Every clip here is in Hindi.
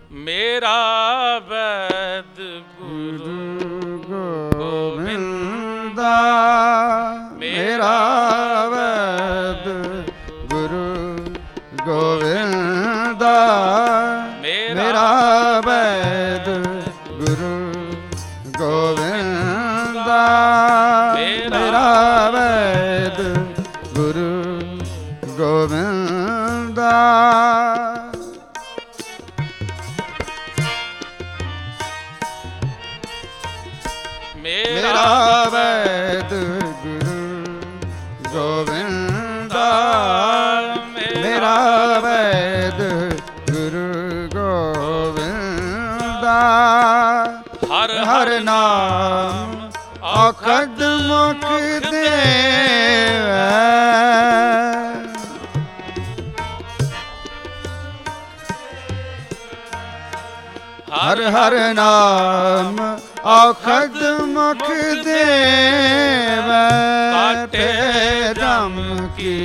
मेरा वैद गुरु गोविंदा, मेरा वैद गुरु गोविंदा, मेरा वैद गुरु गोविंदा, मेरा वैद गुरु गोविंदा। मेरा वैद गुरु गोविंदा, मेरा वैद गुरु गोविंदा। हर हर नाम औखद मुख देवै, हर हर नाम औखद मुख देवै, काटे जम की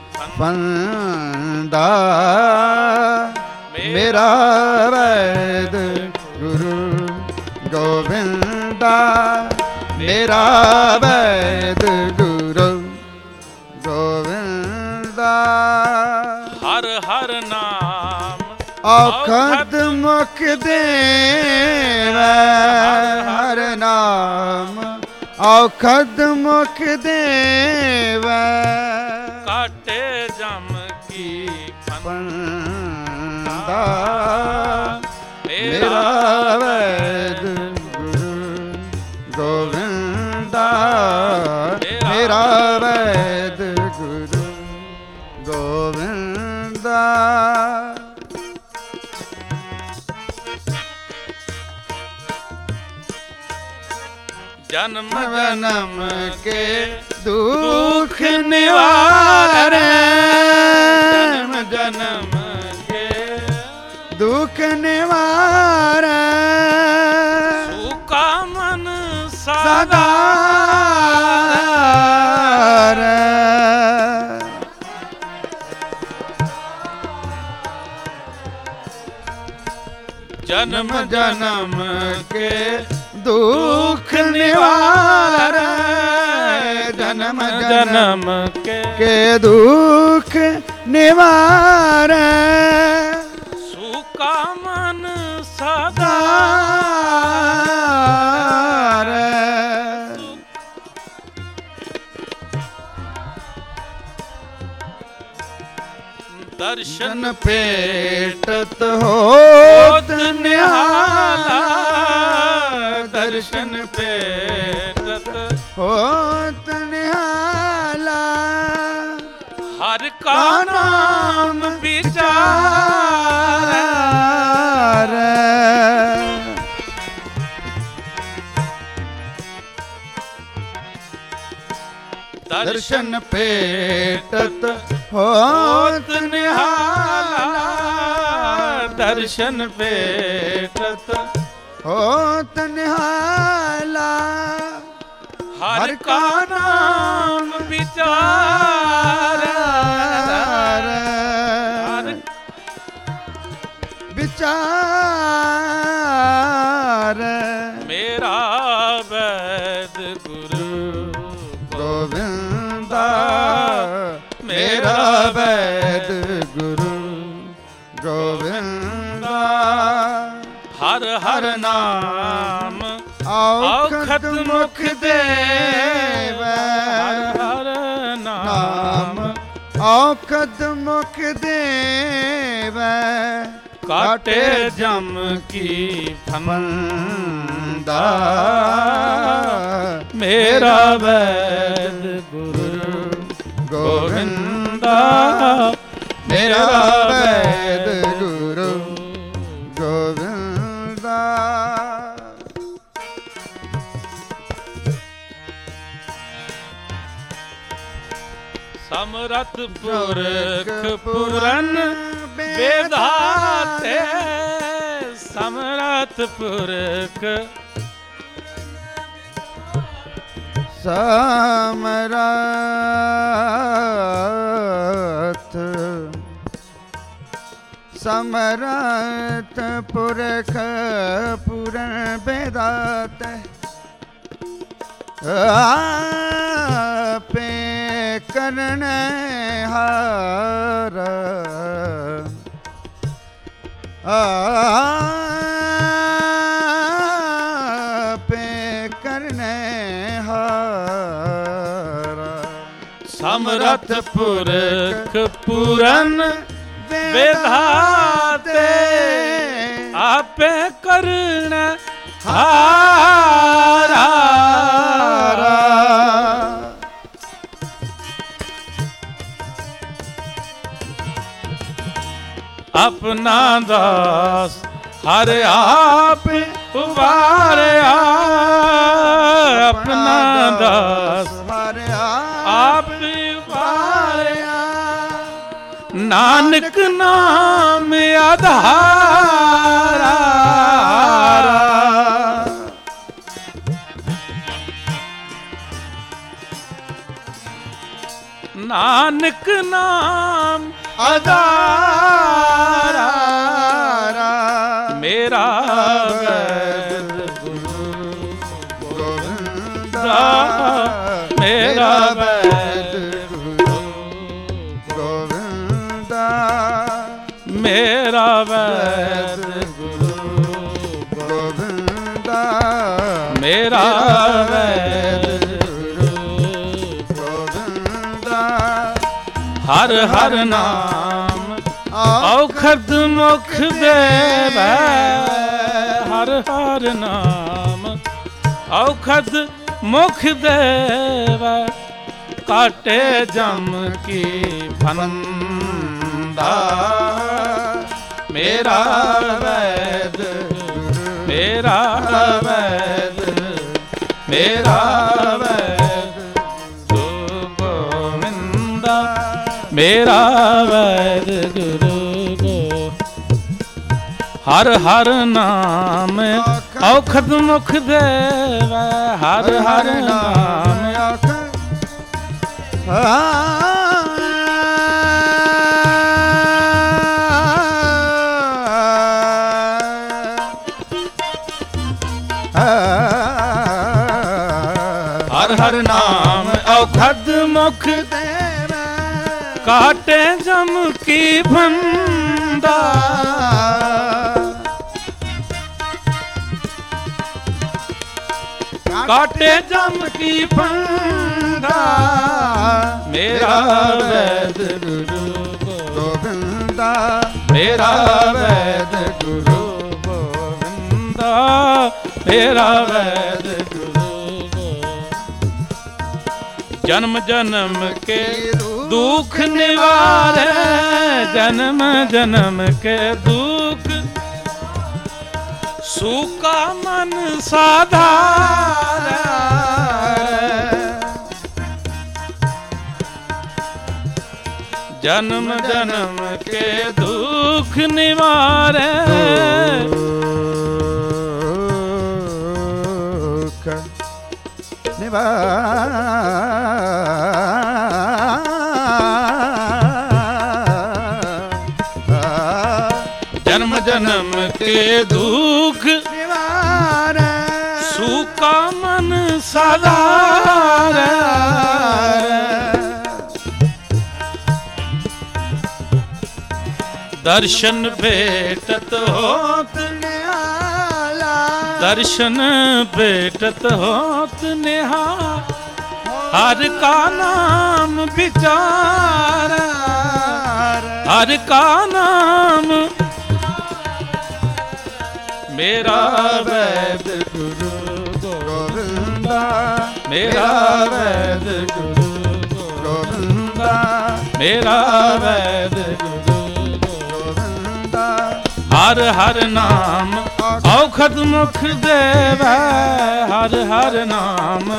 फंदा। मेरा वैद गुरु गोविंदा, मेरा वैद गुरु गोविंदा। हर हर नाम औखद मुख देवै, हर नाम औखद मुख देवै, काटे जम की फंदा। मेरा वैद गुरु गोविंदा, मेरा वैद गुरु गोविंदा। जन्म जन्म के दुख निवारे, जन्म जन्म के दुख निवारे, सूखा मन सदा रे। जन्म जन्म के दुख निवारे, जन्म जन्म के दुख निवारे, सूखा मन सदा रे। दर्शन पेटत होत निहाला, दर्शन पेटत होत निहाला, हर का नाम विचार। दर्शन पेटत होत निहाला, दर्शन पेटत होत निहाला, हर का नाम विचार। विचार। मेरा वैद गुरु गोविंदा, मेरा वैद गुरु गोविंदा। हर हर नाम औखद मुख देवै, हर नाम औखद मुख देवै, काटे जम की फंदा। मेरा वैद गुरु गोविंदा, मेरा वैद गुरु गोविंदा। समरथ पुरख पुरन बेधाते, समरथ पुरख समरथ ਸਮਰਥ ਪੁਰਖ ਪੂਰਨ ਬੇਦਾਤ ਆਪੇ ਕਰਨ ਹਾਰ ਆਪੇ ਕਰਨ ਹਾਰ ਸਮਰਥ ਪੁਰਖ ਪੂਰਨ ਵਿਧਾਤੇ ਆਪੇ ਕਰਨ ਹਾਰਾ ਆਪਣਾ ਦਾਸ ਹਰ ਆਪ ਉਵਾਰਿਆ ਆਪਣਾ ਦਾਸ ਹਰ ਆਪ ਉਵਾਰਿਆ ਨਾਨਕ ਨਾਮ ਆਧਾਰਾ ਨਾਨਕ ਨਾਮ ਆਧਾਰਾ ਮੇਰਾ ਵੈਦ ਗੁਰੂ ਗੋਬਿੰਦਾ ਮੇਰਾ ਵੈਦ ਗੁਰੂ ਗੋਬਿੰਦਾ ਮੇਰਾ ਵੈਦ ਗੁਰੂ ਗੋਬਿੰਦਾ ਮੇਰਾ ਵੈਦ ਹਰ ਹਰ ਨਾਮ ਔਖਦ ਮੁਖ ਦੇਵੈ ਹਰ ਹਰ ਨਾਮ ਔਖਦ ਮੁਖ ਦੇਵੈ ਕਾਟੇ ਜਮ ਕੀ ਫੰਦਾ ਮੇਰਾ ਵੈਦ ਮੇਰਾ ਵੈਦ ਮੇਰਾ ਵੈਦ ਗੋਬਿੰਦਾ ਮੇਰਾ ਵੈਦ ਗੁਰੂ ਗੋ ਹਰ ਹਰ ਨਾਮ ਔਖਦ ਮੁਖ ਦੇਵੈ ਹਰ ਹਰ ਨਾਮ ਹਰ ਹਰ ਨਾਮ ਔਖਦ ਮੁਖ ਦੇਵੈ ਕਾਟੇ ਜਮ ਕੀ ਫੰਦਾ ਕਾਟੇ ਜਮ ਕੀ ਫੰਦਾ ਮੇਰਾ ਵੈਦ ਗੁਰੂ ਗੋਬਿੰਦਾ ਮੇਰਾ ਵੈਦ ਗੁਰੂ ਗੋਬਿੰਦਾ ਮੇਰਾ ਵੈਦ ਗੁਰੂ ਜਨਮ ਜਨਮ ਕੇ ਦੁਖ ਨਿਵਾਰੇ ਜਨਮ ਜਨਮ ਕੇ ਦੁਖ ਸੂਕਾ ਮਨ ਸਾਧਾਰੈ ਜਨਮ ਜਨਮ ਕੇ ਦੁਖ ਨਿਵਾਰੇ जन्म जन्म के दुख निवारे सूका मन साधारे दर्शन भेटत होत निहाला दर्शन भेटत होत निहाल हर का नाम विचार हर का नाम मेरा वैद गुरु गोविंदा मेरा वैद गुरु गोविंदा मेरा वैद गुरु गोविंदा हर हर नाम औखद मुख देवै हर हर नाम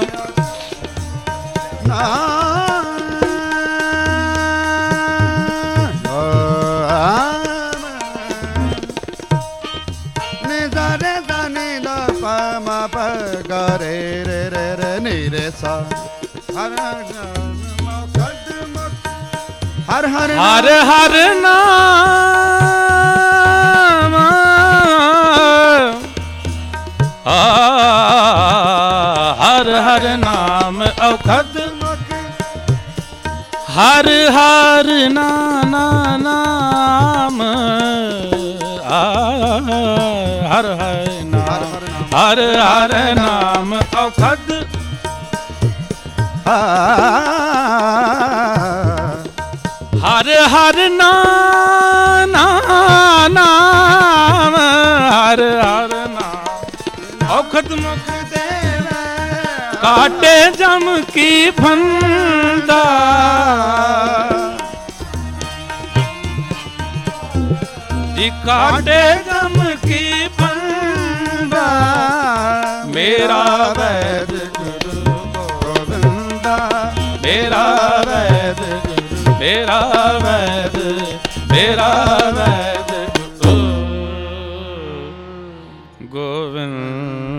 रे रे रे रे नी रे सा हर हर हर हर हर नाम हर नाम औखद हर हर नाना नाम हर हर नाम हर हर नाम औखद हर हर नाना नाम हर हर नाम औखद मुख देवे काटे जम की फंदा जी काटे जम की फंदा मेरा वैद गुरु गोविंदा मेरा वैद गुरु मेरा वैद गुरु गोविंद